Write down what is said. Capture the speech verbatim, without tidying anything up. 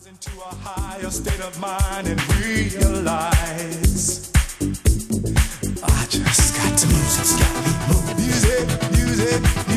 into a higher state of mind and realize I just got to move, just got me move. Music, music.